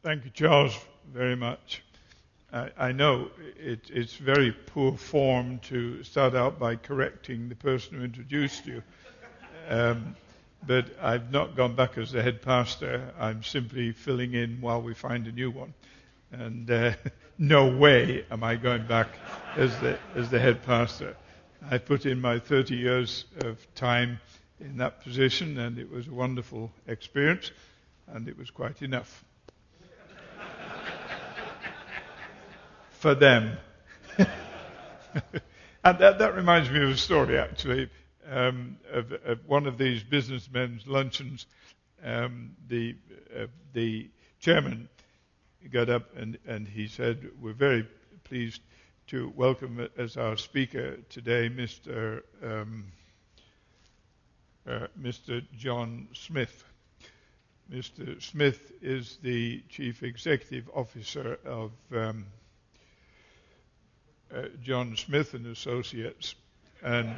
Thank you, Charles, very much. I know it's very poor form to start out by correcting the person who introduced you, but I've not gone back as the head pastor. I'm simply filling in while we find a new one. And no way am I going back as the head pastor. I put in my 30 years of time in that position, and it was a wonderful experience, and it was quite enough. For them. And that reminds me of a story, actually, of one of these businessmen's luncheons. The chairman got up and he said, "We're very pleased to welcome as our speaker today Mr. John Smith. Mr. Smith is the Chief Executive Officer of John Smith and Associates, and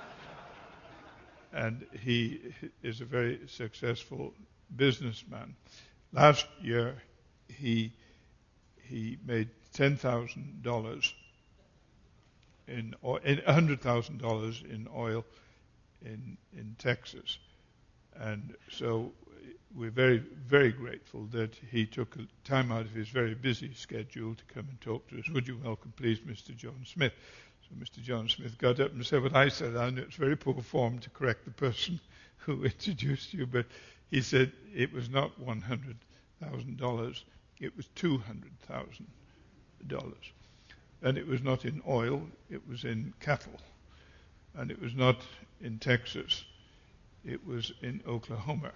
he is a very successful businessman. Last year, he made $10,000 in $100,000 in oil in Texas, and so we're very, very grateful that he took time out of his very busy schedule to come and talk to us. Would you welcome, please, Mr. John Smith?" So Mr. John Smith got up and said what I said. I know it's very poor form to correct the person who introduced you, but he said it was not $100,000, it was $200,000. And it was not in oil, it was in cattle. And it was not in Texas, it was in Oklahoma.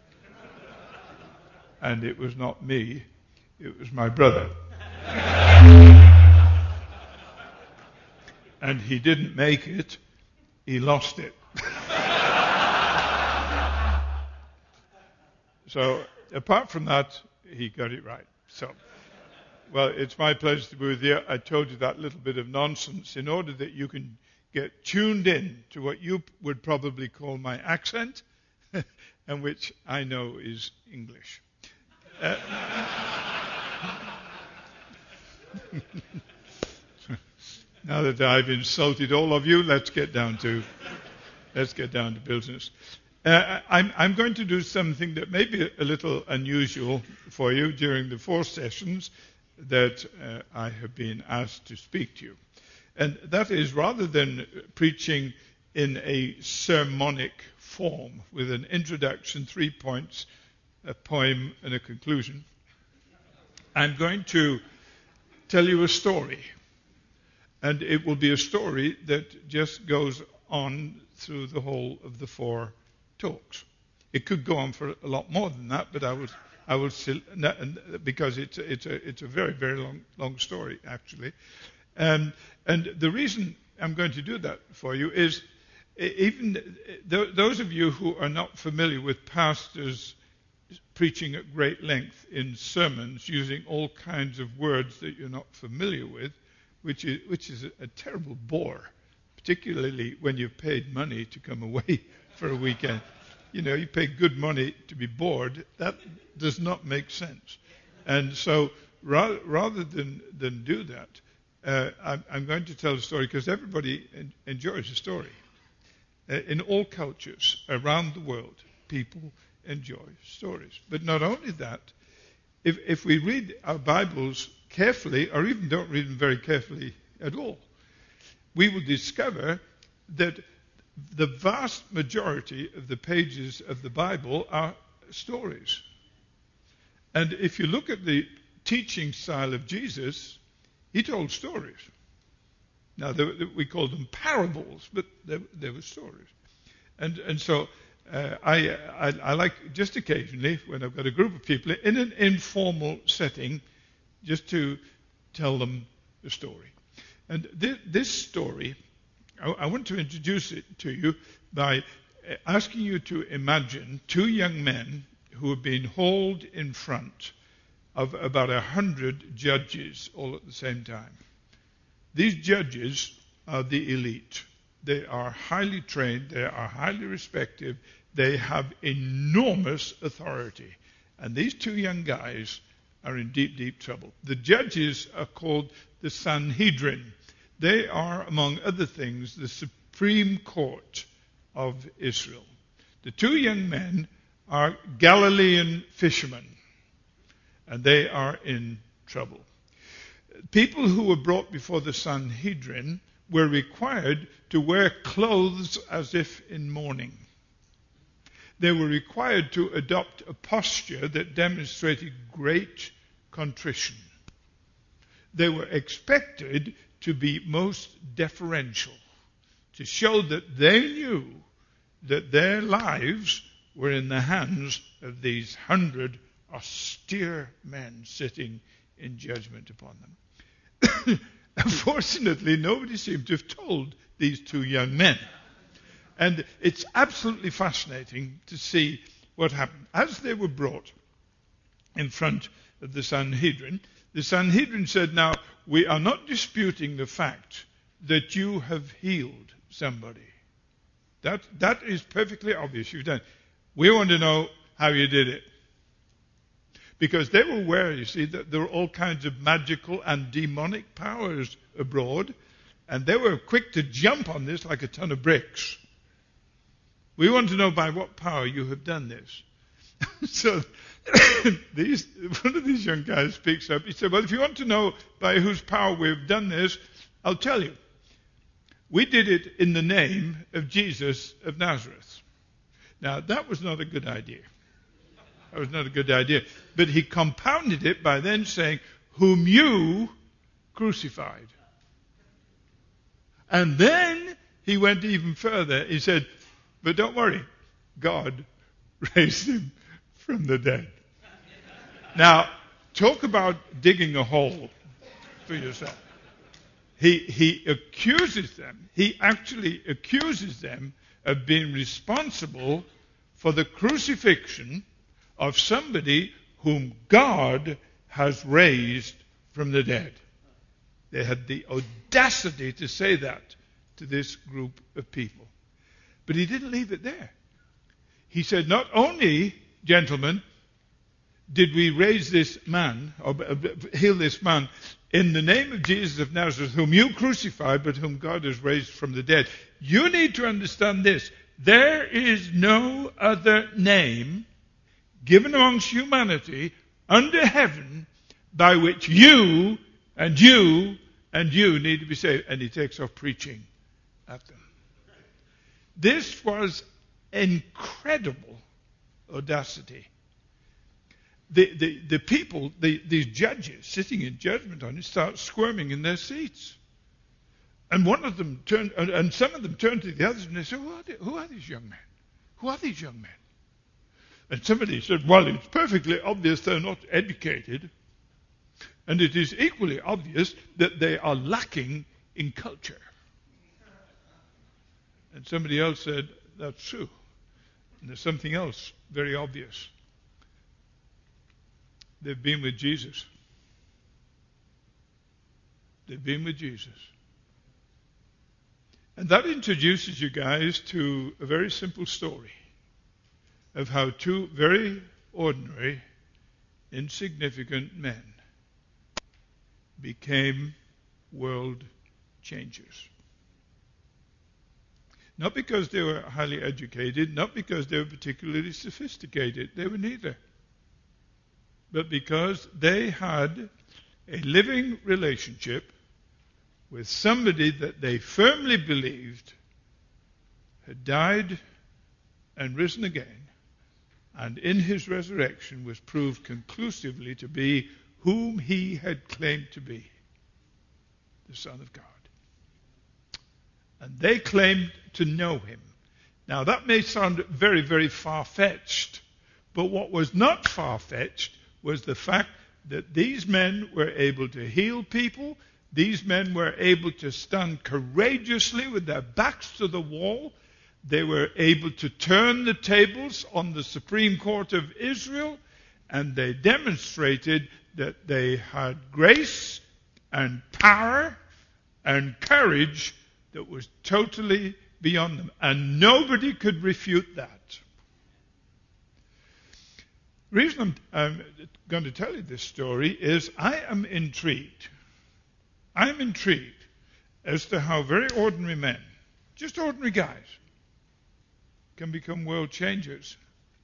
And it was not me, it was my brother. And he didn't make it, he lost it. So, apart from that, he got it right. So, well, it's my pleasure to be with you. I told you that little bit of nonsense in order that you can get tuned in to what you would probably call my accent, and which I know is English. Now that I've insulted all of you, let's get down to business. I'm going to do something that may be a little unusual for you during the 4 sessions that I have been asked to speak to you. And that is, rather than preaching in a sermonic form with an introduction, 3 points, a poem, and a conclusion, I'm going to tell you a story. And it will be a story that just goes on through the whole of the 4 talks. It could go on for a lot more than that, but I will still, because it's a very, very long story, actually. And the reason I'm going to do that for you is, even those of you who are not familiar with pastors preaching at great length in sermons using all kinds of words that you're not familiar with, which is a terrible bore, particularly when you've paid money to come away for a weekend. You know, you pay good money to be bored. That does not make sense. And so rather than do that, I'm going to tell a story because everybody enjoys a story. In all cultures around the world, people enjoy stories. But not only that, if we read our Bibles carefully, or even don't read them very carefully at all, we will discover that the vast majority of the pages of the Bible are stories. And if you look at the teaching style of Jesus, he told stories. Now, we call them parables, but they were stories. And so I like, just occasionally, when I've got a group of people in an informal setting, just to tell them the story. And this story, I want to introduce it to you by asking you to imagine 2 young men who have been hauled in front of about 100 judges all at the same time. These judges are the elite. They are highly trained. They are highly respected. They have enormous authority. And these 2 young guys are in deep, deep trouble. The judges are called the Sanhedrin. They are, among other things, the supreme court of Israel. The two young men are Galilean fishermen, and they are in trouble. People who were brought before the Sanhedrin were required to wear clothes as if in mourning. They were required to adopt a posture that demonstrated great contrition. They were expected to be most deferential, to show that they knew that their lives were in the hands of these 100 austere men sitting in judgment upon them. Unfortunately, nobody seemed to have told these two young men. And it's absolutely fascinating to see what happened. As they were brought in front of the Sanhedrin said, now, we are not disputing the fact that you have healed somebody. That is perfectly obvious. You've done. We want to know how you did it. Because they were aware, you see, that there were all kinds of magical and demonic powers abroad, and they were quick to jump on this like a ton of bricks. We want to know by what power you have done this. So one of these young guys speaks up. He said, well, if you want to know by whose power we've done this, I'll tell you. We did it in the name of Jesus of Nazareth. Now, that was not a good idea. That was not a good idea. But he compounded it by then saying, whom you crucified. And then he went even further. He said, but don't worry, God raised him from the dead. Now, talk about digging a hole for yourself. He accuses them. He actually accuses them of being responsible for the crucifixion of somebody whom God has raised from the dead. They had the audacity to say that to this group of people. But he didn't leave it there. He said, not only, gentlemen, did we raise this man, or heal this man, in the name of Jesus of Nazareth, whom you crucified, but whom God has raised from the dead. You need to understand this. There is no other name given amongst humanity under heaven by which you and you and you need to be saved. And he takes off preaching at them. This was incredible audacity. The people, these judges sitting in judgment on it, start squirming in their seats. And one of them turned, and some of them turned to the others and they said, who are these young men? Who are these young men? And somebody said, well, it's perfectly obvious they're not educated. And it is equally obvious that they are lacking in culture. And somebody else said, that's true. And there's something else very obvious. They've been with Jesus. They've been with Jesus. And that introduces you guys to a very simple story of how two very ordinary, insignificant men became world changers. Not because they were highly educated, not because they were particularly sophisticated. They were neither. But because they had a living relationship with somebody that they firmly believed had died and risen again, and in his resurrection was proved conclusively to be whom he had claimed to be, the Son of God. And they claimed to know him. Now that may sound very, very far-fetched, but what was not far-fetched was the fact that these men were able to heal people. These men were able to stand courageously with their backs to the wall. They were able to turn the tables on the Supreme Court of Israel, and they demonstrated that they had grace and power and courage that was totally beyond them. And nobody could refute that. The reason I'm going to tell you this story is I am intrigued. I am intrigued as to how very ordinary men, just ordinary guys, can become world changers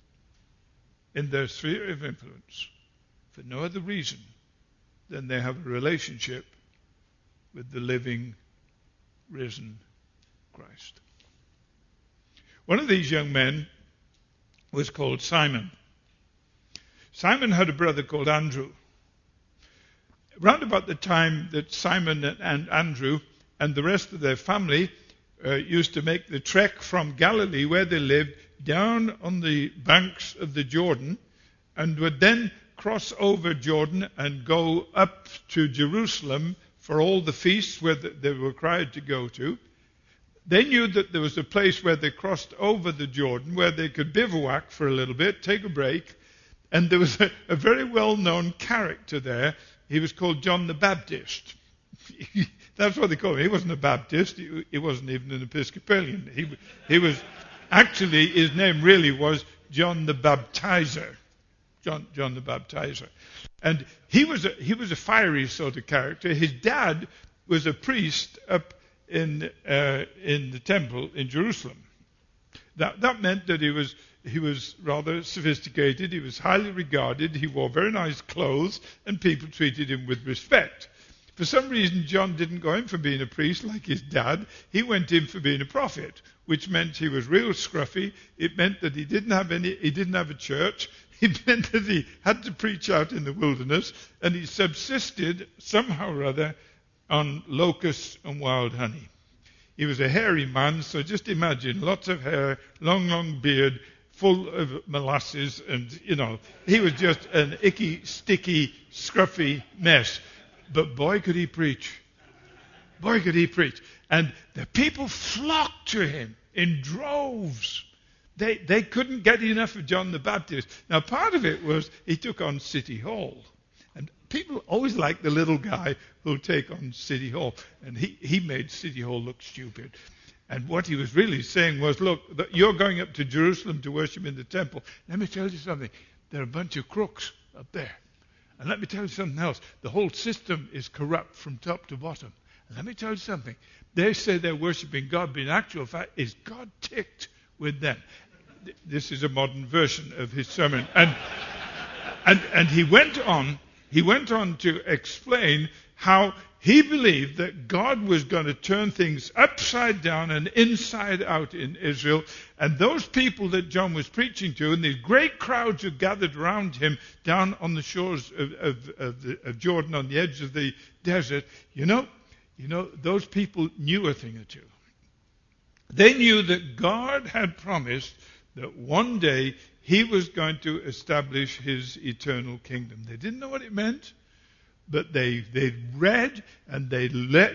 in their sphere of influence for no other reason than they have a relationship with the living, risen Christ. One of these young men was called Simon. Simon had a brother called Andrew. Round about the time that Simon and Andrew and the rest of their family used to make the trek from Galilee, where they lived, down on the banks of the Jordan, and would then cross over Jordan and go up to Jerusalem for all the feasts where they were required to go to. They knew that there was a place where they crossed over the Jordan where they could bivouac for a little bit, take a break, and there was a very well-known character there. He was called John the Baptist. That's what they called him. He wasn't a Baptist. He wasn't even an Episcopalian. He was actually, his name really was John the Baptizer. John the Baptizer. And he was a fiery sort of character. His dad was a priest up in the temple in Jerusalem. That meant that he was rather sophisticated. He was highly regarded. He wore very nice clothes, and people treated him with respect. For some reason, John didn't go in for being a priest like his dad. He went in for being a prophet, which meant he was real scruffy. It meant that he didn't have a church. It meant that he had to preach out in the wilderness, and he subsisted somehow or other on locusts and wild honey. He was a hairy man, so just imagine, lots of hair, long beard, full of molasses, and, he was just an icky, sticky, scruffy mess. But boy, could he preach. Boy, could he preach. And the people flocked to him in droves. They couldn't get enough of John the Baptist. Now, part of it was he took on City Hall. And people always like the little guy who'll take on City Hall. And he made City Hall look stupid. And what he was really saying was, look, you're going up to Jerusalem to worship in the temple. Let me tell you something. There are a bunch of crooks up there. And let me tell you something else. The whole system is corrupt from top to bottom. And let me tell you something. They say they're worshiping God, but in actual fact, is God ticked with them? This is a modern version of his sermon. And he went on to explain how he believed that God was going to turn things upside down and inside out in Israel. And those people that John was preaching to, and these great crowds who gathered around him down on the shores of Jordan, on the edge of the desert, those people knew a thing or two. They knew that God had promised that one day he was going to establish his eternal kingdom. They didn't know what it meant. But they'd read and they'd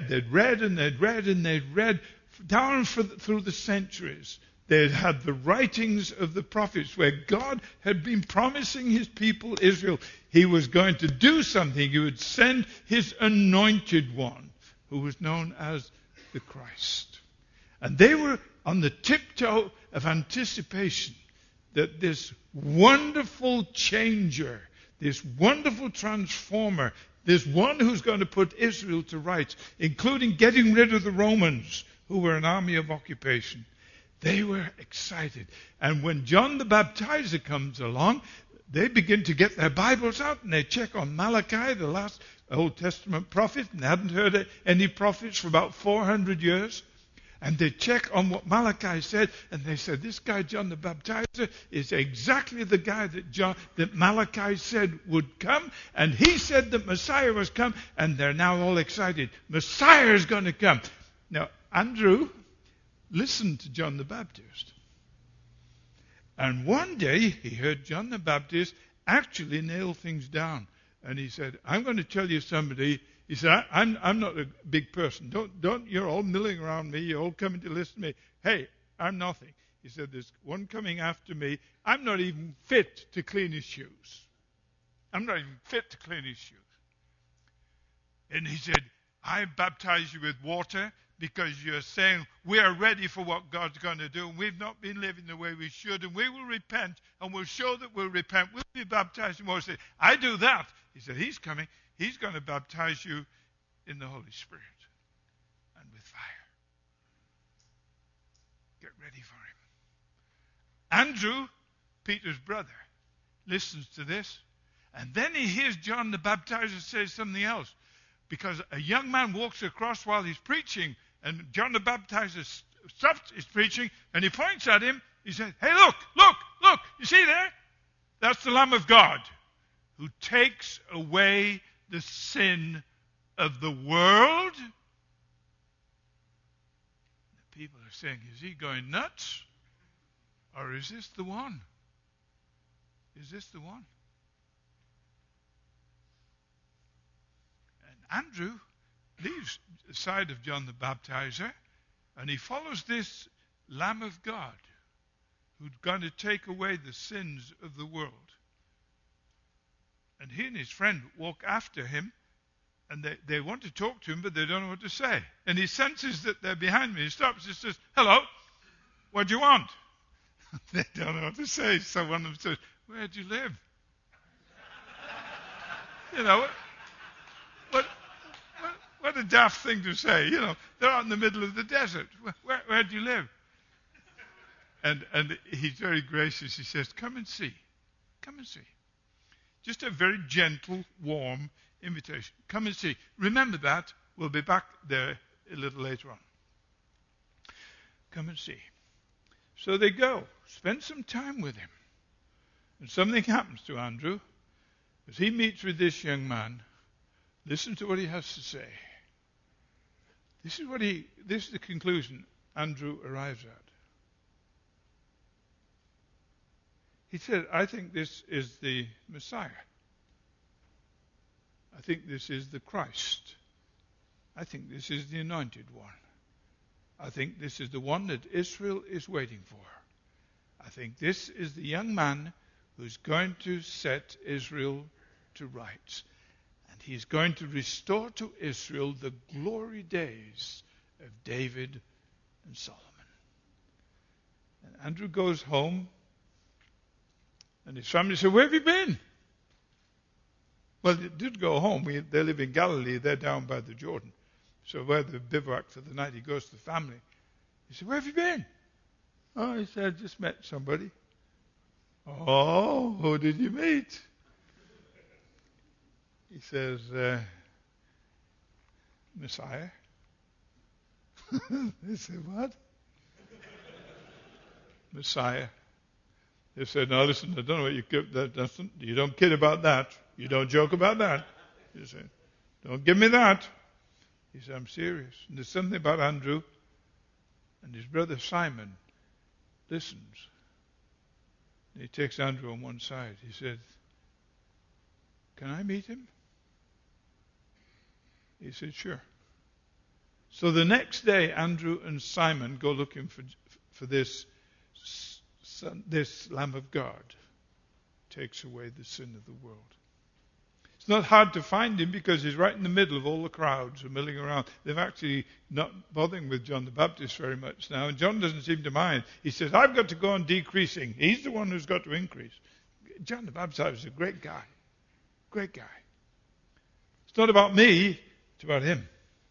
read down through the centuries. They'd had the writings of the prophets where God had been promising his people Israel he was going to do something. He would send his anointed one, who was known as the Christ. And they were on the tiptoe of anticipation that this wonderful changer, this wonderful transformer, this one who's going to put Israel to rights, including getting rid of the Romans, who were an army of occupation. They were excited. And when John the Baptizer comes along, they begin to get their Bibles out and they check on Malachi, the last Old Testament prophet, and they hadn't heard any prophets for about 400 years. And they check on what Malachi said, and they said, this guy, John the Baptizer, is exactly the guy that Malachi said would come. And he said that Messiah was come, and they're now all excited. Messiah is going to come. Now, Andrew listened to John the Baptist. And one day, he heard John the Baptist actually nail things down. And he said, I'm going to tell you somebody. He said, I'm not a big person. Don't you're all milling around me. You're all coming to listen to me. Hey, I'm nothing. He said, there's one coming after me. I'm not even fit to clean his shoes. I'm not even fit to clean his shoes. And he said, I baptize you with water, because you're saying we are ready for what God's going to do, and we've not been living the way we should, and we will repent, and we'll show that we'll repent. We'll be baptized in water. I do that. He said, he's coming. He's going to baptize you in the Holy Spirit and with fire. Get ready for him. Andrew, Peter's brother, listens to this, and then he hears John the Baptizer say something else, because a young man walks across while he's preaching, and John the Baptizer stops his preaching, and he points at him. He says, hey, look, you see there? That's the Lamb of God who takes away the sin of the world. The people are saying, is he going nuts? Or is this the one? Is this the one? And Andrew leaves the side of John the Baptizer, and he follows this Lamb of God who's going to take away the sins of the world. And he and his friend walk after him, and they want to talk to him, but they don't know what to say. And he senses that they're behind me. He stops and says, hello, what do you want? They don't know what to say. So one of them says, where do you live? You know, what a daft thing to say. You know, they're out in the middle of the desert. Where do you live? And he's very gracious. He says, come and see. Come and see. Just a very gentle, warm invitation. Come and see. Remember that. We'll be back there a little later on. Come and see. So they go. Spend some time with him. And something happens to Andrew as he meets with this young man. Listen to what he has to say. This is the conclusion Andrew arrives at. He said, I think this is the Messiah. I think this is the Christ. I think this is the anointed one. I think this is the one that Israel is waiting for. I think this is the young man who's going to set Israel to rights. And he's going to restore to Israel the glory days of David and Solomon. And Andrew goes home, and his family said, where have you been? Well, they did go home. They live in Galilee. They're down by the Jordan. So where they bivouac for the night, he goes to the family. He said, where have you been? Oh, he said, I just met somebody. Oh, who did you meet? He says, Messiah. They said, what? Messiah. They said, no, listen, I don't know what you don't kid about that. You don't joke about that. He said, don't give me that. He said, I'm serious. And there's something about Andrew, and his brother Simon listens. And he takes Andrew on one side. He said, can I meet him? He said, sure. So the next day, Andrew and Simon go looking for this Lamb of God. Takes away the sin of the world. It's not hard to find him because he's right in the middle of all the crowds who are milling around. They've actually not bothering with John the Baptist very much now. And John doesn't seem to mind. He says, I've got to go on decreasing. He's the one who's got to increase. John the Baptist is a great guy. Great guy. It's not about me. It's about him.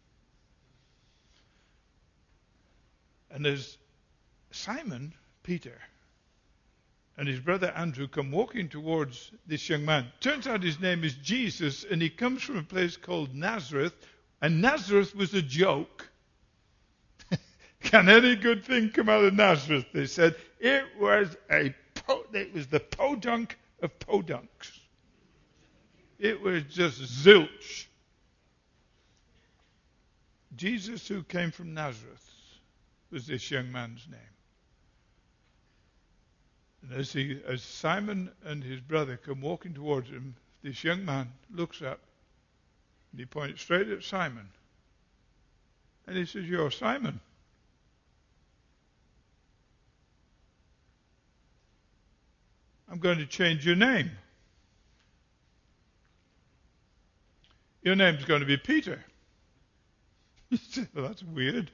And there's Simon, Peter, and his brother Andrew come walking towards this young man. Turns out his name is Jesus, and he comes from a place called Nazareth, and Nazareth was a joke. Can any good thing come out of Nazareth? They said it was the podunk of podunks. It was just zilch. Jesus, who came from Nazareth, was this young man's name. And as Simon and his brother come walking towards him, this young man looks up and he points straight at Simon. And he says, you're Simon. I'm going to change your name. Your name's going to be Peter. You say, well, that's weird.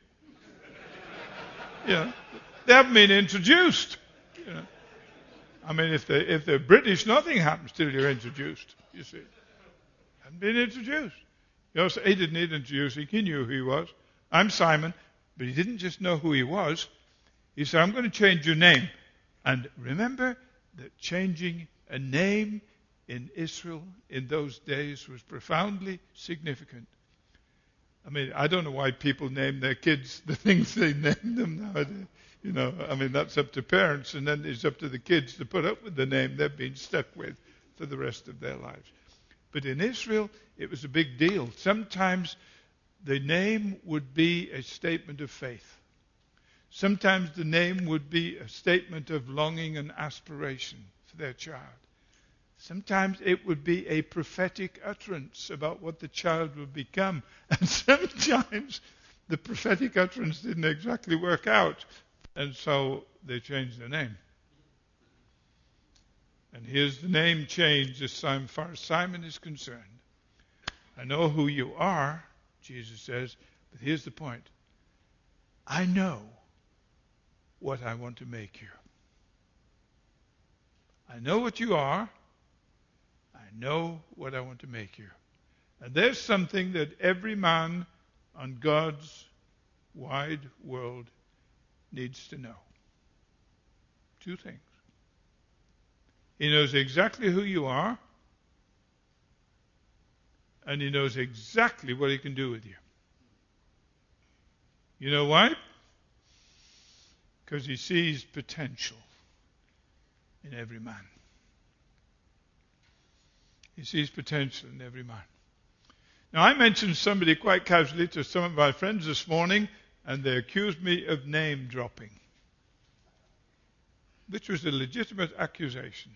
They haven't been introduced. I mean, if they're British, nothing happens till you're introduced, you see. Hadn't been introduced. He didn't need introducing. He knew who he was. I'm Simon. But he didn't just know who he was. He said, I'm going to change your name. And remember that changing a name in Israel in those days was profoundly significant. I mean, I don't know why people name their kids the things they name them nowadays. I mean, that's up to parents, and then it's up to the kids to put up with the name they've been stuck with for the rest of their lives. But in Israel, it was a big deal. Sometimes the name would be a statement of faith. Sometimes the name would be a statement of longing and aspiration for their child. Sometimes it would be a prophetic utterance about what the child would become. And sometimes the prophetic utterance didn't exactly work out. And so they changed the name. And here's the name change as far as Simon is concerned. I know who you are, Jesus says, but here's the point. I know what I want to make you. I know what you are. I know what I want to make you. And there's something that every man on God's wide world needs to know. Two things. He knows exactly who you are, and he knows exactly what he can do with you. You know why? Because he sees potential in every man. He sees potential in every man. Now, I mentioned somebody quite casually to some of my friends this morning, and they accused me of name dropping, which was a legitimate accusation.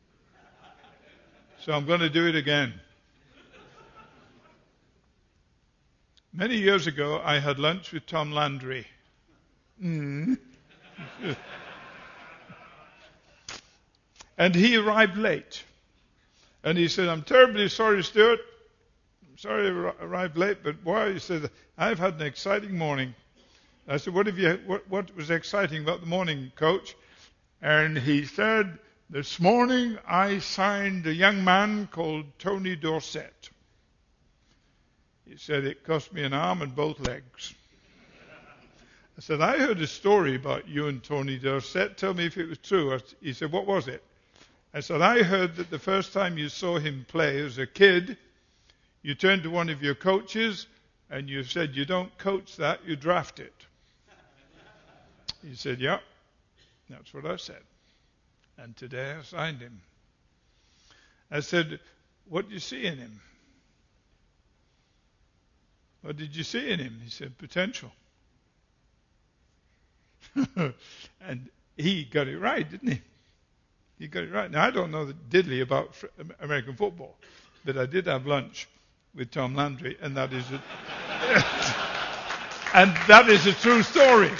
So I'm going to do it again. Many years ago, I had lunch with Tom Landry. And he arrived late. And he said, I'm terribly sorry, Stuart. I'm sorry I arrived late, but boy, he said, I've had an exciting morning. I said, what was exciting about the morning, Coach? And he said, this morning I signed a young man called Tony Dorsett. He said, it cost me an arm and both legs. I said, I heard a story about you and Tony Dorsett. Tell me if it was true. He said, what was it? I said, I heard that the first time you saw him play as a kid, you turned to one of your coaches and you said, you don't coach that, you draft it. He said, yeah, that's what I said. And today I signed him. I said, what did you see in him? What did you see in him? He said, potential. And he got it right, didn't he? He got it right. Now, I don't know the diddly about American football, but I did have lunch with Tom Landry, and that is a true story.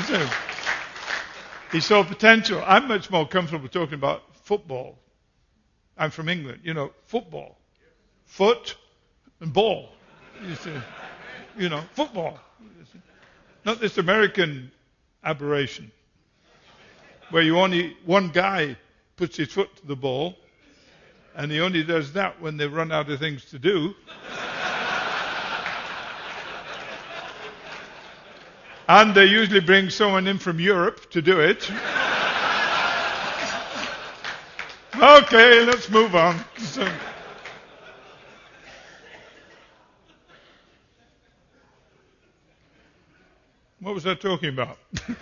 He saw potential. I'm much more comfortable talking about football. I'm from England. Football. Foot and ball. Football. Not this American aberration where one guy puts his foot to the ball, and he only does that when they run out of things to do. And they usually bring someone in from Europe to do it. Okay, let's move on. What was I talking about?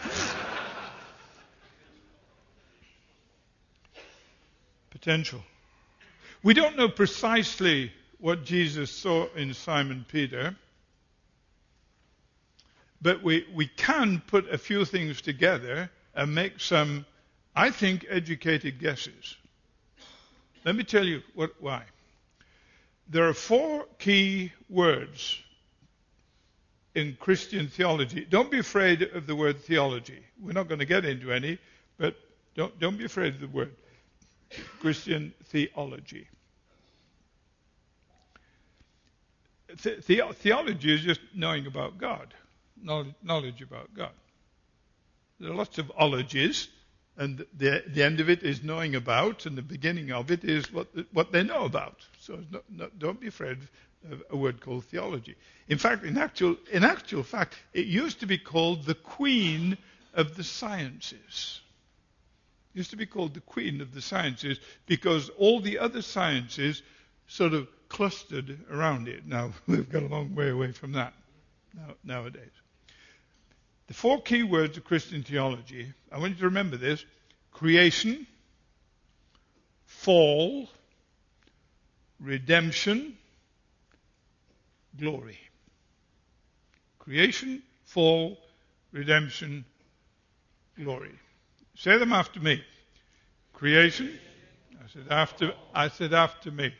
Potential. We don't know precisely what Jesus saw in Simon Peter, but we can put a few things together and make some, I think, educated guesses. Let me tell you why. There are 4 key words in Christian theology. Don't be afraid of the word theology. We're not going to get into any, but don't be afraid of the word Christian theology. Theology is just knowing about God, knowledge about God. There are lots of ologies, and the end of it is knowing about, and the beginning of it is what they know about. So don't be afraid of a word called theology. In fact, in actual fact, it used to be called the queen of the sciences. It used to be called the queen of the sciences because all the other sciences sort of clustered around it. Now, we've got a long way away from that nowadays. The 4 key words of Christian theology, I want you to remember this: creation, fall, redemption, glory. Creation, fall, redemption, glory. Say them after me. Creation. I said after me.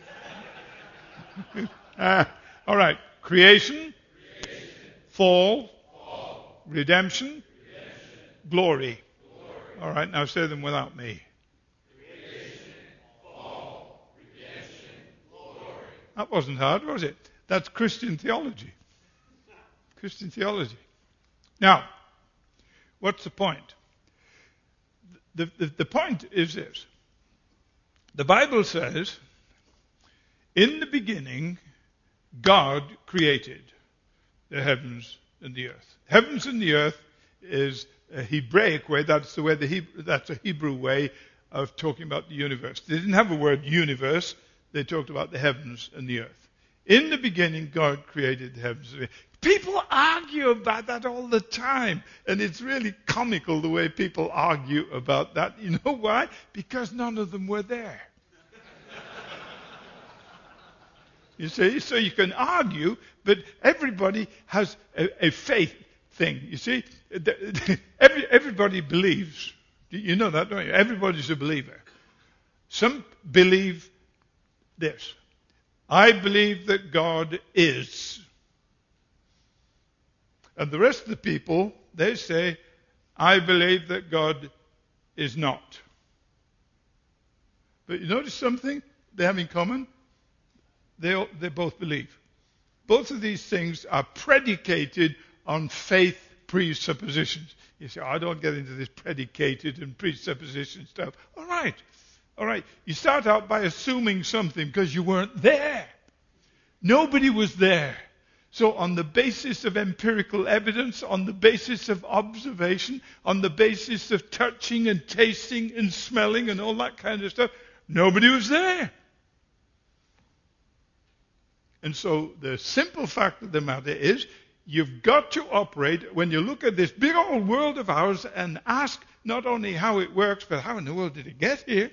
All right. Creation, fall, redemption, glory. All right. Now say them without me. Creation, fall, redemption, glory. That wasn't hard, was it? That's Christian theology. Christian theology. Now, what's the point? The point is this. The Bible says, in the beginning, God created the heavens and the earth. Heavens and the earth is a Hebraic way. That's a Hebrew way of talking about the universe. They didn't have a word universe. They talked about the heavens and the earth. In the beginning, God created the heavens and the earth. People argue about that all the time, and it's really comical the way people argue about that. You know why? Because none of them were there. You see, so you can argue, but everybody has a faith thing. You see, everybody believes. You know that, don't you? Everybody's a believer. Some believe this: I believe that God is. And the rest of the people, they say, I believe that God is not. But you notice something they have in common? They both believe. Both of these things are predicated on faith presuppositions. You say, I don't get into this predicated and presupposition stuff. All right. You start out by assuming something because you weren't there. Nobody was there. So on the basis of empirical evidence, on the basis of observation, on the basis of touching and tasting and smelling and all that kind of stuff, nobody was there. And so the simple fact of the matter is, you've got to operate, when you look at this big old world of ours, and ask not only how it works, but how in the world did it get here?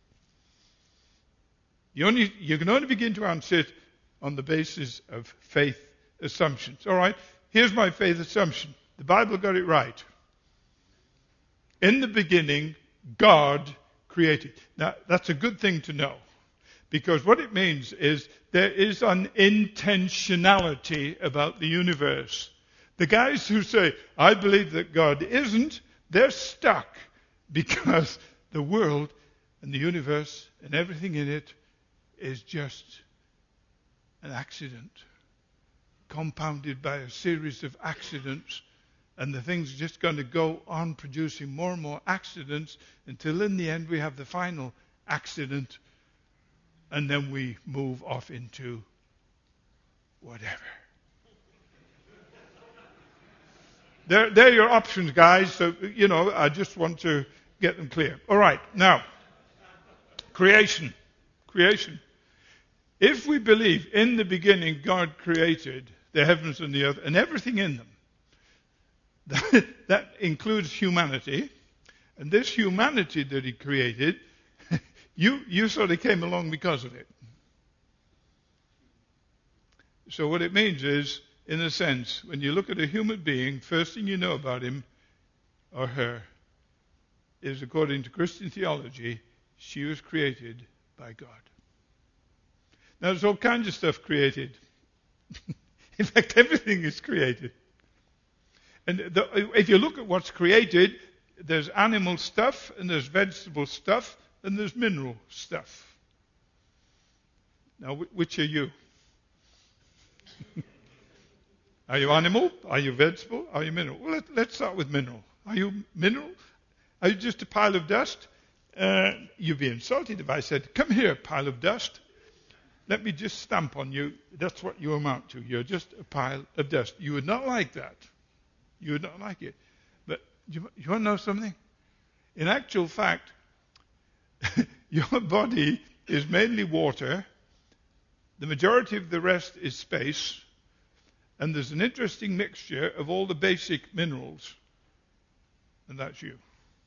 You can only begin to answer it on the basis of faith assumptions. All right, here's my faith assumption. The Bible got it right. In the beginning, God created. Now, that's a good thing to know, because what it means is there is an intentionality about the universe. The guys who say, I believe that God isn't, they're stuck, because the world and the universe and everything in it is just an accident, compounded by a series of accidents, and the thing's just going to go on producing more and more accidents until in the end we have the final accident, and then we move off into whatever. They're your options, guys, so, I just want to get them clear. All right, now, creation. If we believe in the beginning God created the heavens and the earth and everything in them, that includes humanity, and this humanity that he created, you sort of came along because of it. So what it means is, in a sense, when you look at a human being, first thing you know about him or her is, according to Christian theology, she was created by God. Now, there's all kinds of stuff created. In fact, everything is created. And if you look at what's created, there's animal stuff, and there's vegetable stuff, and there's mineral stuff. Now, which are you? Are you animal? Are you vegetable? Are you mineral? Well, let's start with mineral. Are you mineral? Are you just a pile of dust? You'd be insulted if I said, come here, pile of dust. Let me just stamp on you. That's what you amount to. You're just a pile of dust. You would not like that. You would not like it. But you want to know something? In actual fact, your body is mainly water. The majority of the rest is space. And there's an interesting mixture of all the basic minerals. And that's you.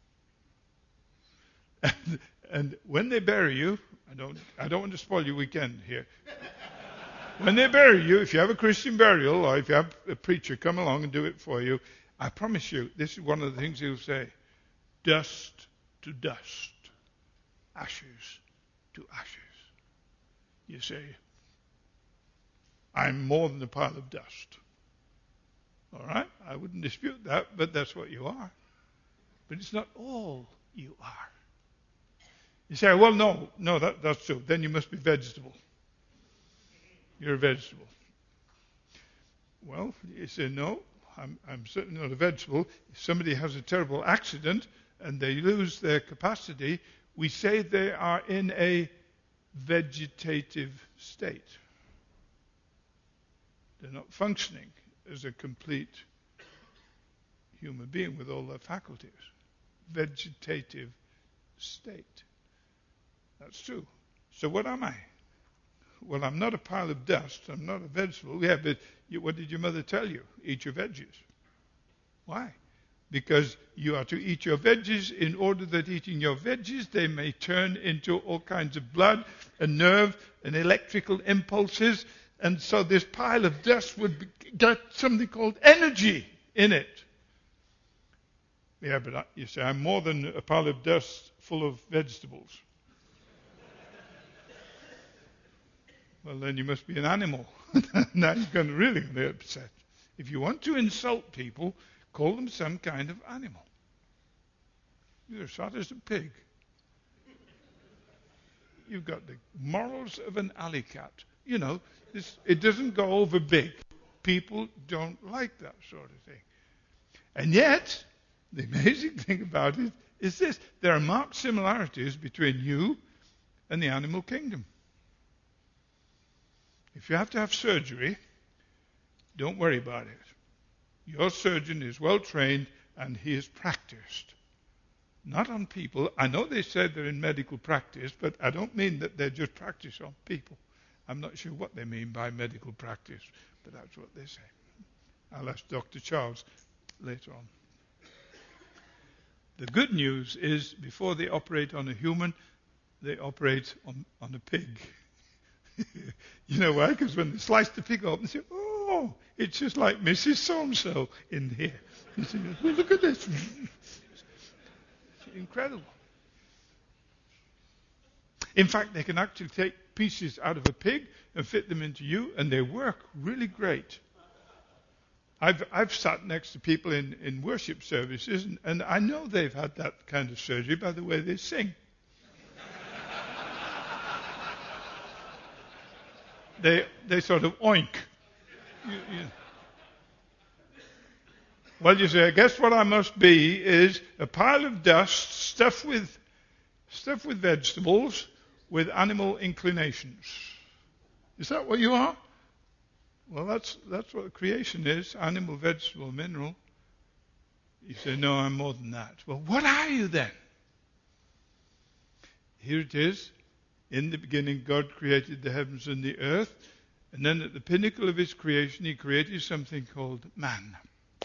And when they bury you, I don't want to spoil your weekend here. When they bury you, if you have a Christian burial or if you have a preacher come along and do it for you, I promise you, this is one of the things he'll say. Dust to dust. Ashes to ashes. You say, I'm more than a pile of dust. All right? I wouldn't dispute that, but that's what you are. But it's not all you are. You say, well, no, that's true. Then you must be vegetable. You're a vegetable. Well, you say, no, I'm certainly not a vegetable. If somebody has a terrible accident and they lose their capacity, we say they are in a vegetative state. They're not functioning as a complete human being with all their faculties. Vegetative state. That's true. So what am I? Well, I'm not a pile of dust. I'm not a vegetable. Yeah, but what did your mother tell you? Eat your veggies. Why? Because you are to eat your veggies in order that eating your veggies, they may turn into all kinds of blood and nerve and electrical impulses. And so this pile of dust would get something called energy in it. Yeah, but you say, I'm more than a pile of dust full of vegetables. Well, then you must be an animal. Now you're going to really be upset. If you want to insult people, call them some kind of animal. You're as fat as a pig. You've got the morals of an alley cat. You know, it doesn't go over big. People don't like that sort of thing. And yet, the amazing thing about it is this. There are marked similarities between you and the animal kingdom. If you have to have surgery, don't worry about it. Your surgeon is well trained and he is practiced. Not on people. I know they said they're in medical practice, but I don't mean that they're just practiced on people. I'm not sure what they mean by medical practice, but that's what they say. I'll ask Dr. Charles later on. The good news is before they operate on a human, they operate on a pig. You know why? Because when they slice the pig open, they say, oh, it's just like Mrs. So-and-so in here. You say, well, look at this. It's incredible. In fact, they can actually take pieces out of a pig and fit them into you, and they work really great. I've sat next to people in worship services, and I know they've had that kind of surgery by the way they sing. They sort of oink. Well, you say, I guess what I must be is a pile of dust stuffed with vegetables with animal inclinations. Is that what you are? Well, that's what creation is, animal, vegetable, mineral. You say, no, I'm more than that. Well, what are you then? Here it is. In the beginning, God created the heavens and the earth. And then at the pinnacle of his creation, he created something called man.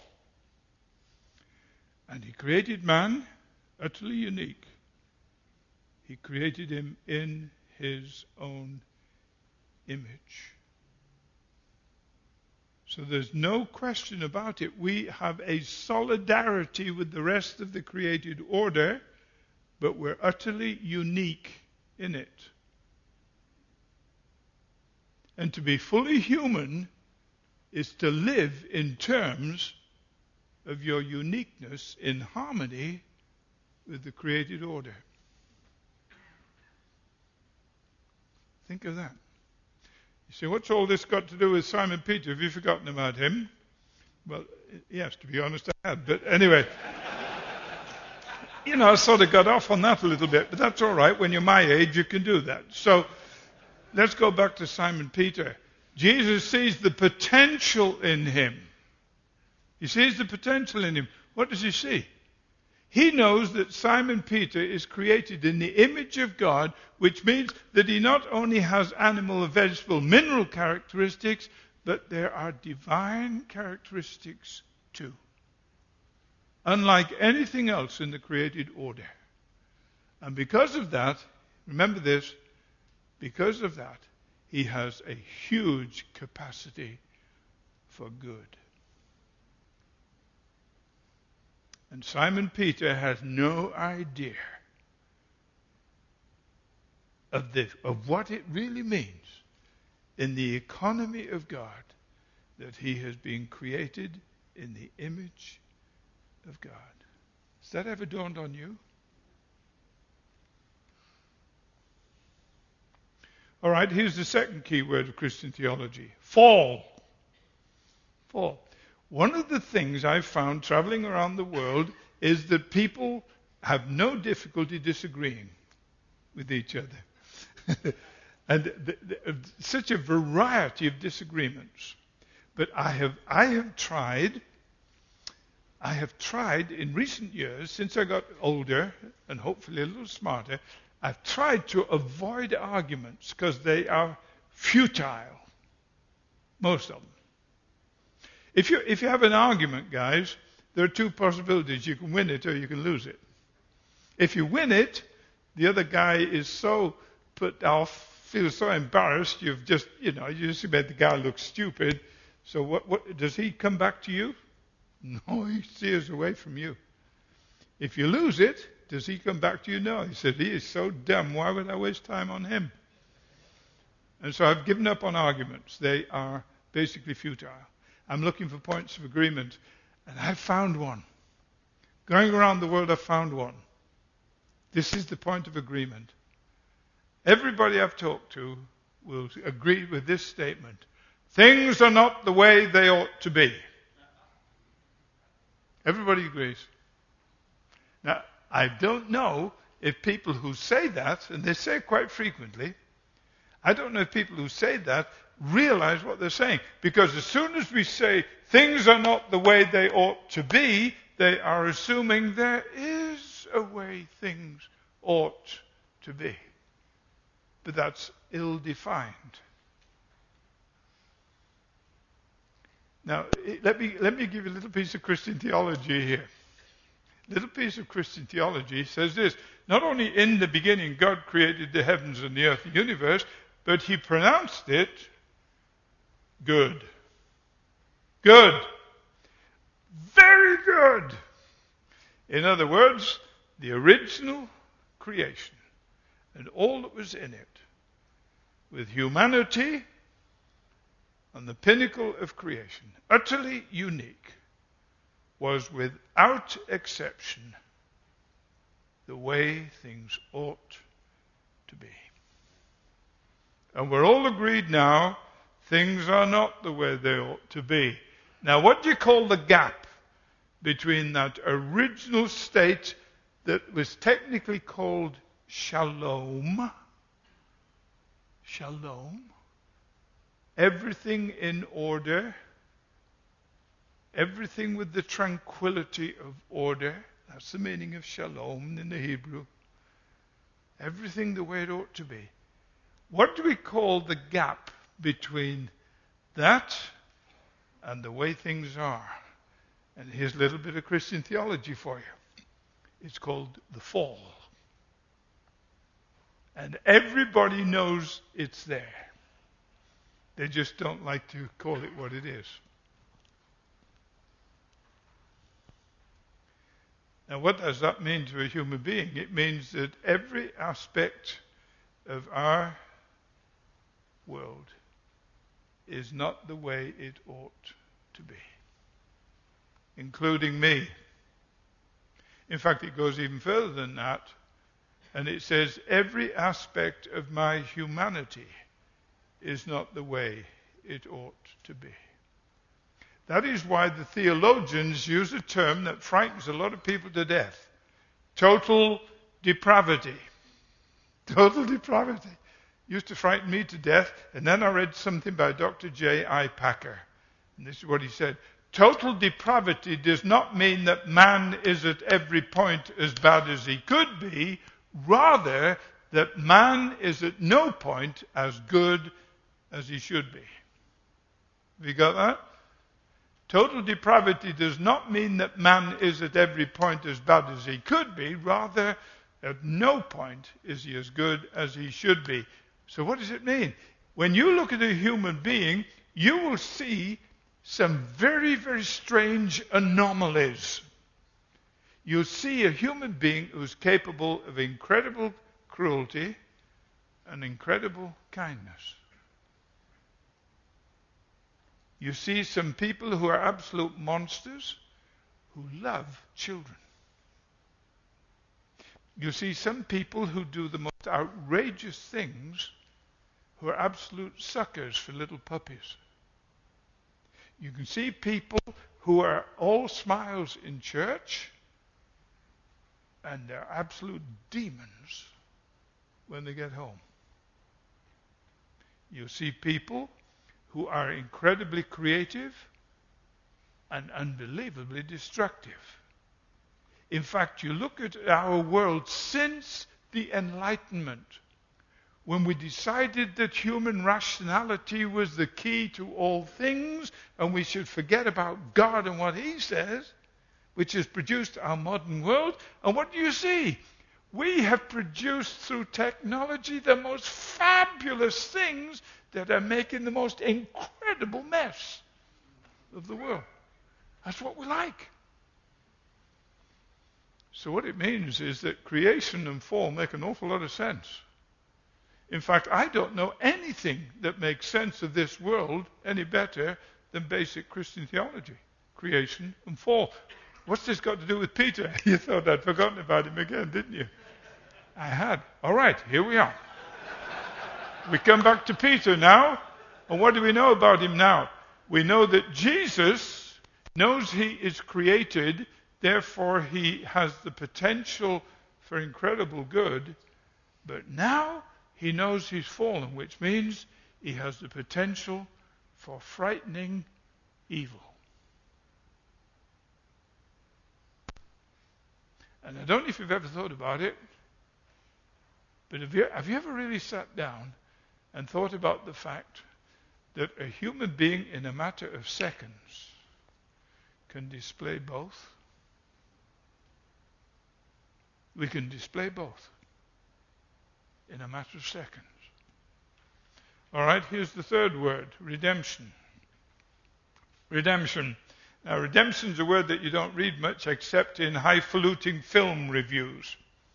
And he created man utterly unique. He created him in his own image. So there's no question about it. We have a solidarity with the rest of the created order, but we're utterly unique in it. And to be fully human is to live in terms of your uniqueness in harmony with the created order. Think of that. You say, what's all this got to do with Simon Peter? Have you forgotten about him? Well, yes, to be honest, I have. But anyway, I sort of got off on that a little bit, but that's all right. When you're my age, you can do that. So let's go back to Simon Peter. Jesus sees the potential in him. He sees the potential in him. What does he see? He knows that Simon Peter is created in the image of God, which means that he not only has animal, vegetable, mineral characteristics, but there are divine characteristics too. Unlike anything else in the created order. And because of that, remember this, because of that, he has a huge capacity for good. And Simon Peter has no idea of what it really means in the economy of God that he has been created in the image of God. Has that ever dawned on you? All right, here's the second key word of Christian theology. Fall. Fall. One of the things I've found traveling around the world is that people have no difficulty disagreeing with each other. And such a variety of disagreements. But I have tried in recent years, since I got older and hopefully a little smarter, I've tried to avoid arguments because they are futile. Most of them. If you have an argument, guys, there are two possibilities. You can win it or you can lose it. If you win it, the other guy is so put off, feels so embarrassed, you just made the guy look stupid. So what does he come back to you? No, he steers away from you. If you lose it, does he come back to you? No. He said, he is so dumb, why would I waste time on him? And so I've given up on arguments. They are basically futile. I'm looking for points of agreement, and I found one. Going around the world, I found one. This is the point of agreement. Everybody I've talked to will agree with this statement. Things are not the way they ought to be. Everybody agrees. Now, I don't know if people who say that, and they say it quite frequently, I don't know if people who say that realize what they're saying. Because as soon as we say things are not the way they ought to be, they are assuming there is a way things ought to be. But that's ill-defined. Now, let me give you a little piece of Christian theology here. Little piece of Christian theology says this. Not only in the beginning God created the heavens and the earth and the universe, but he pronounced it good. Good. Very good. In other words, the original creation and all that was in it, with humanity on the pinnacle of creation, utterly unique, was without exception the way things ought to be. And we're all agreed now, things are not the way they ought to be. Now, what do you call the gap between that original state that was technically called shalom? Shalom. Everything in order. Everything with the tranquility of order. That's the meaning of shalom in the Hebrew. Everything the way it ought to be. What do we call the gap between that and the way things are? And here's a little bit of Christian theology for you. It's called the fall. And everybody knows it's there. They just don't like to call it what it is. Now, what does that mean to a human being? It means that every aspect of our world is not the way it ought to be, including me. In fact, it goes even further than that, and it says every aspect of my humanity is not the way it ought to be. That is why the theologians use a term that frightens a lot of people to death. Total depravity. Total depravity. Used to frighten me to death. And then I read something by Dr. J.I. Packer. And this is what he said. Total depravity does not mean that man is at every point as bad as he could be. Rather, that man is at no point as good as he should be. Have you got that? Total depravity does not mean that man is at every point as bad as he could be. Rather, at no point is he as good as he should be. So what does it mean? When you look at a human being, you will see some very, very strange anomalies. You'll see a human being who's capable of incredible cruelty and incredible kindness. You see some people who are absolute monsters who love children. You see some people who do the most outrageous things who are absolute suckers for little puppies. You can see people who are all smiles in church and they're absolute demons when they get home. You see people who are incredibly creative and unbelievably destructive. In fact, you look at our world since the Enlightenment, when we decided that human rationality was the key to all things, and we should forget about God and what He says, which has produced our modern world. And what do you see? We have produced through technology the most fabulous things that are making the most incredible mess of the world. That's what we like. So what it means is that creation and fall make an awful lot of sense. In fact, I don't know anything that makes sense of this world any better than basic Christian theology. Creation and fall. What's this got to do with Peter? You thought I'd forgotten about him again, didn't you? I had. All right, here we are. We come back to Peter now. And what do we know about him now? We know that Jesus knows he is created, therefore he has the potential for incredible good. But now he knows he's fallen, which means he has the potential for frightening evil. And I don't know if you've ever thought about it, but have you ever really sat down and thought about the fact that a human being in a matter of seconds can display both? We can display both in a matter of seconds. All right, here's the third word, redemption. Redemption. Now, redemption is a word that you don't read much except in highfalutin film reviews.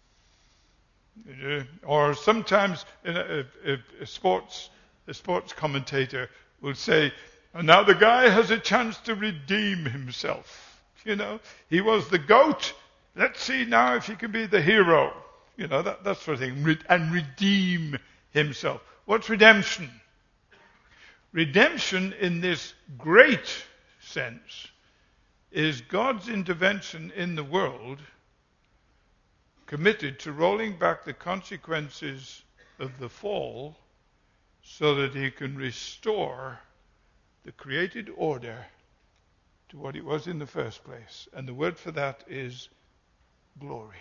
Or sometimes a sports commentator will say, and now the guy has a chance to redeem himself. You know, he was the goat. Let's see now if he can be the hero. You know, that sort of thing. And redeem himself. What's redemption? Redemption in this great sense is God's intervention in the world, committed to rolling back the consequences of the fall so that he can restore the created order to what it was in the first place. And the word for that is glory.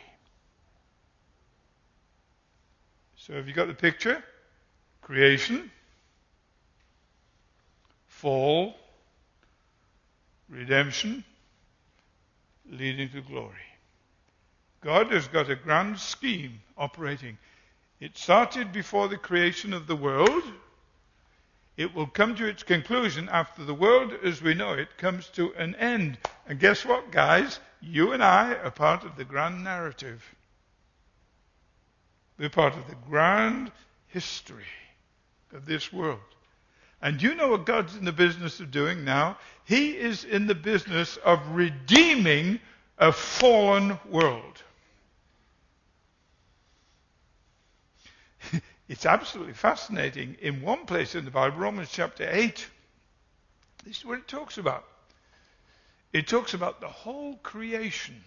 So have you got the picture? Creation, fall, redemption, leading to glory. God has got a grand scheme operating. It started before the creation of the world. It will come to its conclusion after the world as we know it comes to an end. And guess what, guys? You and I are part of the grand narrative. We're part of the grand history of this world. And you know what God's in the business of doing now? He is in the business of redeeming a fallen world. It's absolutely fascinating. In one place in the Bible, Romans chapter 8, this is what it talks about. It talks about the whole creation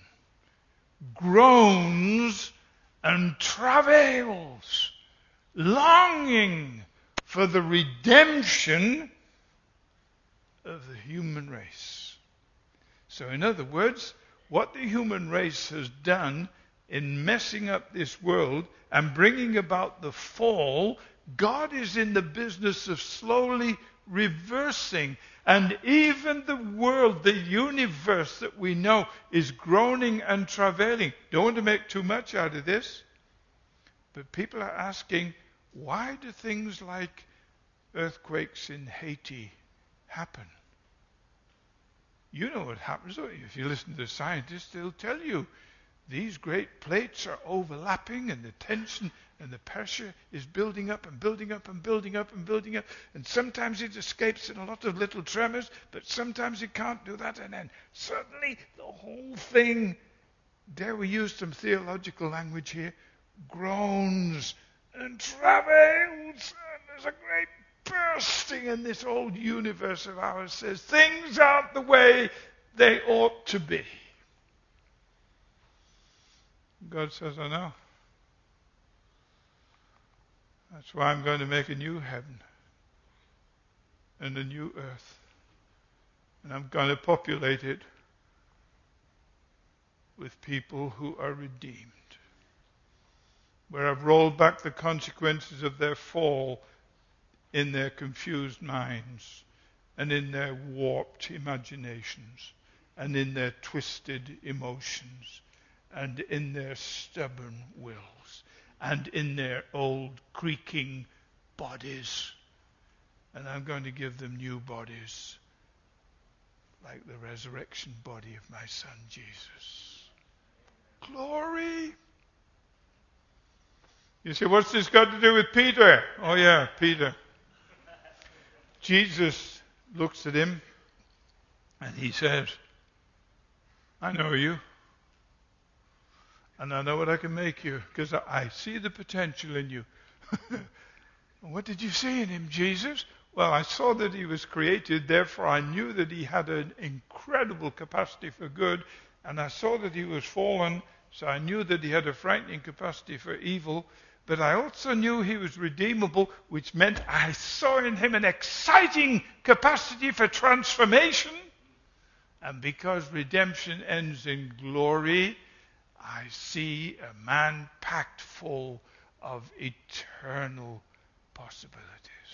groans and travails, longing for the redemption of the human race. So in other words, what the human race has done in messing up this world and bringing about the fall, God is in the business of slowly reversing. And even the world, the universe that we know, is groaning and travailing. Don't want to make too much out of this, but people are asking, why do things like earthquakes in Haiti happen? You know what happens, don't you? If you listen to the scientists, they'll tell you these great plates are overlapping and the tension and the pressure is building up and building up and building up and building up. And sometimes it escapes in a lot of little tremors, but sometimes it can't do that. And then suddenly the whole thing, dare we use some theological language here, groans and travails. And there's a great bursting in this old universe of ours says things aren't the way they ought to be. God says, I know. That's why I'm going to make a new heaven and a new earth. And I'm going to populate it with people who are redeemed. Where I've rolled back the consequences of their fall in their confused minds and in their warped imaginations and in their twisted emotions and in their stubborn wills, and in their old creaking bodies. And I'm going to give them new bodies, like the resurrection body of my son Jesus. Glory! You say, what's this got to do with Peter? Oh yeah, Peter. Jesus looks at him and he says, I know you. And I know what I can make you, because I see the potential in you. What did you see in him, Jesus? Well, I saw that he was created, therefore I knew that he had an incredible capacity for good, and I saw that he was fallen, so I knew that he had a frightening capacity for evil, but I also knew he was redeemable, which meant I saw in him an exciting capacity for transformation. And because redemption ends in glory, I see a man packed full of eternal possibilities.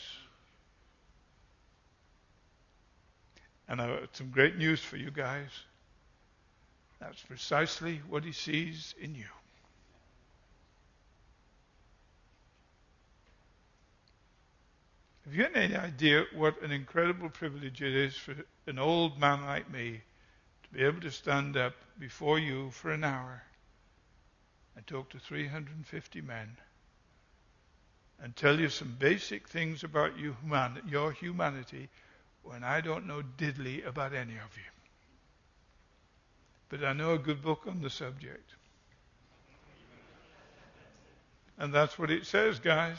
And I've got some great news for you guys. That's precisely what he sees in you. Have you any idea what an incredible privilege it is for an old man like me to be able to stand up before you for an hour and talk to 350 men and tell you some basic things about your humanity when I don't know diddly about any of you. But I know a good book on the subject. And that's what it says, guys.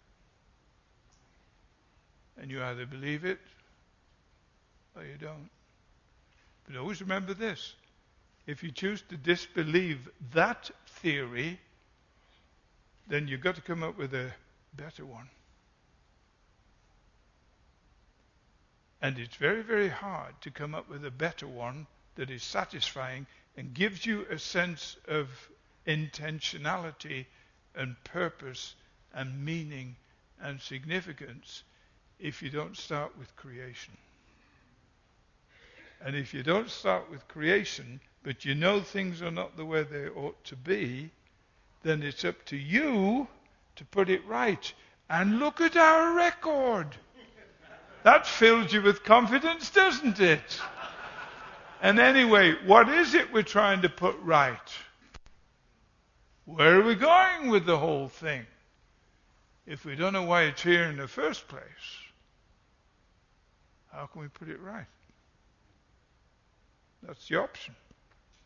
And you either believe it or you don't. But always remember this. If you choose to disbelieve that theory, then you've got to come up with a better one. And it's very, very hard to come up with a better one that is satisfying and gives you a sense of intentionality and purpose and meaning and significance if you don't start with creation. And if you don't start with creation, but you know things are not the way they ought to be, then it's up to you to put it right. And look at our record. That fills you with confidence, doesn't it? And anyway, what is it we're trying to put right? Where are we going with the whole thing? If we don't know why it's here in the first place, how can we put it right? That's the option.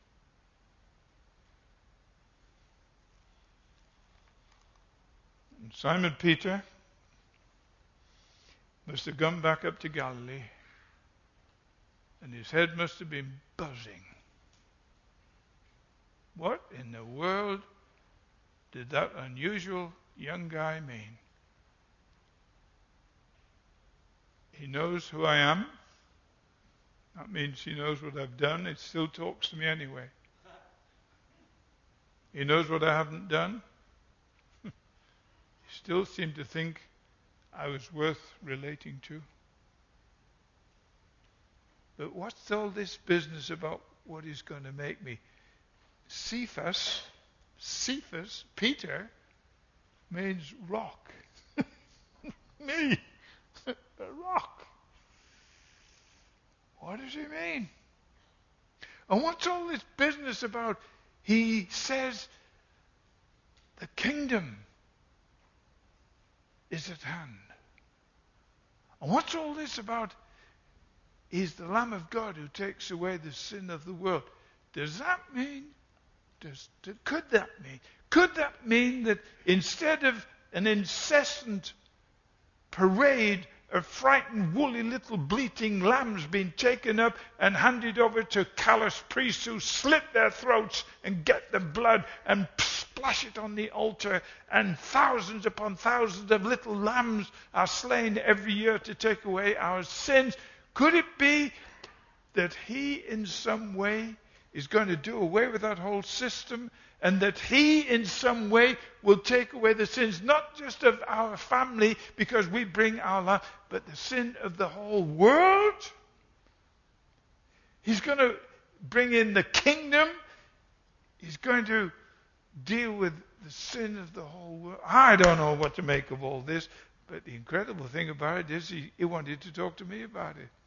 And Simon Peter must have gone back up to Galilee, and his head must have been buzzing. What in the world did that unusual young guy mean? He knows who I am. That means he knows what I've done. It still talks to me anyway. He knows what I haven't done. He still seemed to think I was worth relating to. But what's all this business about what he's going to make me? Cephas, Peter, means rock. Me, a rock. What does he mean? And what's all this business about? He says the kingdom is at hand. And what's all this about? He's the Lamb of God who takes away the sin of the world. Does that mean? Could that mean that instead of an incessant parade of frightened, woolly little bleating lambs being taken up and handed over to callous priests who slit their throats and get the blood and splash it on the altar, and thousands upon thousands of little lambs are slain every year to take away our sins? Could it be that he in some way is going to do away with that whole system, and that he in some way will take away the sins, not just of our family because we bring our life, but the sin of the whole world? He's going to bring in the kingdom. He's going to deal with the sin of the whole world. I don't know what to make of all this, but the incredible thing about it is he wanted to talk to me about it.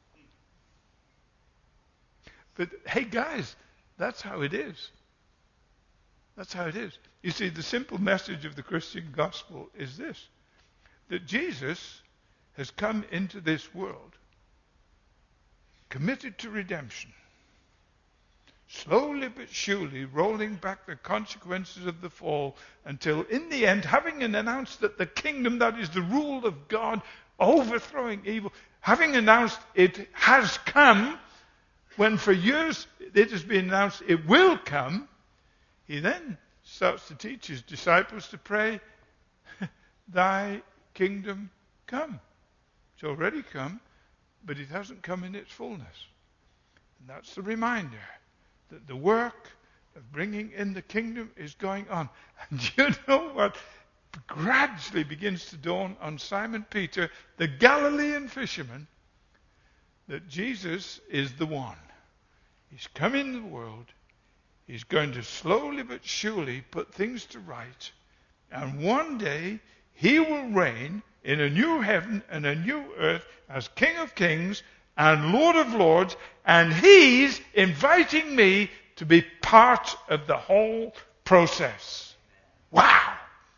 But hey guys, that's how it is. That's how it is. You see, the simple message of the Christian gospel is this: that Jesus has come into this world committed to redemption, slowly but surely rolling back the consequences of the fall until in the end, having announced that the kingdom, that is the rule of God overthrowing evil, having announced it has come, when for years it has been announced it will come, he then starts to teach his disciples to pray, thy kingdom come. It's already come, but it hasn't come in its fullness. And that's the reminder that the work of bringing in the kingdom is going on. And you know what gradually begins to dawn on Simon Peter, the Galilean fisherman, that Jesus is the one. He's come in the world. He's going to slowly but surely put things to right. And one day he will reign in a new heaven and a new earth as King of Kings and Lord of Lords. And he's inviting me to be part of the whole process. Wow!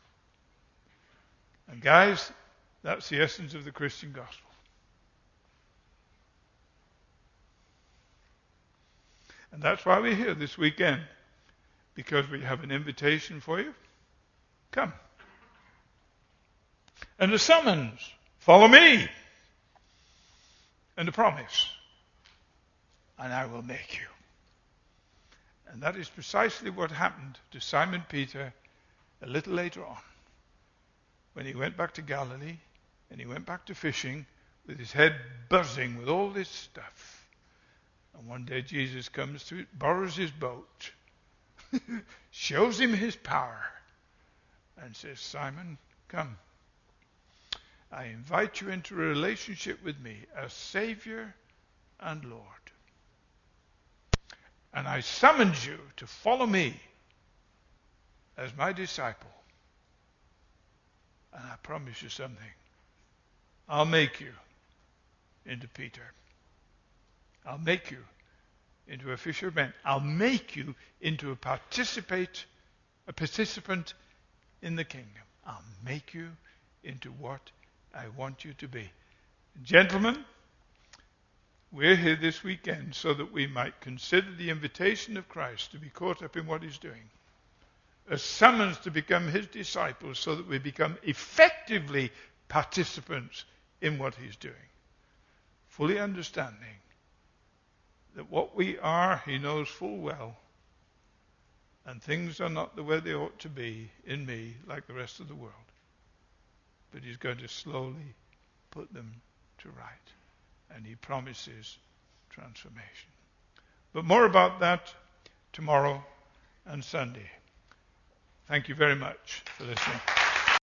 And guys, that's the essence of the Christian gospel. And that's why we're here this weekend, because we have an invitation for you. Come. And a summons, follow me. And a promise, and I will make you. And that is precisely what happened to Simon Peter a little later on, when he went back to Galilee and he went back to fishing with his head buzzing with all this stuff. And one day Jesus comes to it, borrows his boat, shows him his power, and says, Simon, come. I invite you into a relationship with me as Savior and Lord. And I summons you to follow me as my disciple. And I promise you something. I'll make you into Peter. I'll make you into a fisher of men. I'll make you into a participant in the kingdom. I'll make you into what I want you to be. Gentlemen, we're here this weekend so that we might consider the invitation of Christ to be caught up in what he's doing. a summons to become his disciples so that we become effectively participants in what he's doing. Fully understanding that what we are, he knows full well, and things are not the way they ought to be in me like the rest of the world. But he's going to slowly put them to right. And he promises transformation. But more about that tomorrow and Sunday. Thank you very much for listening.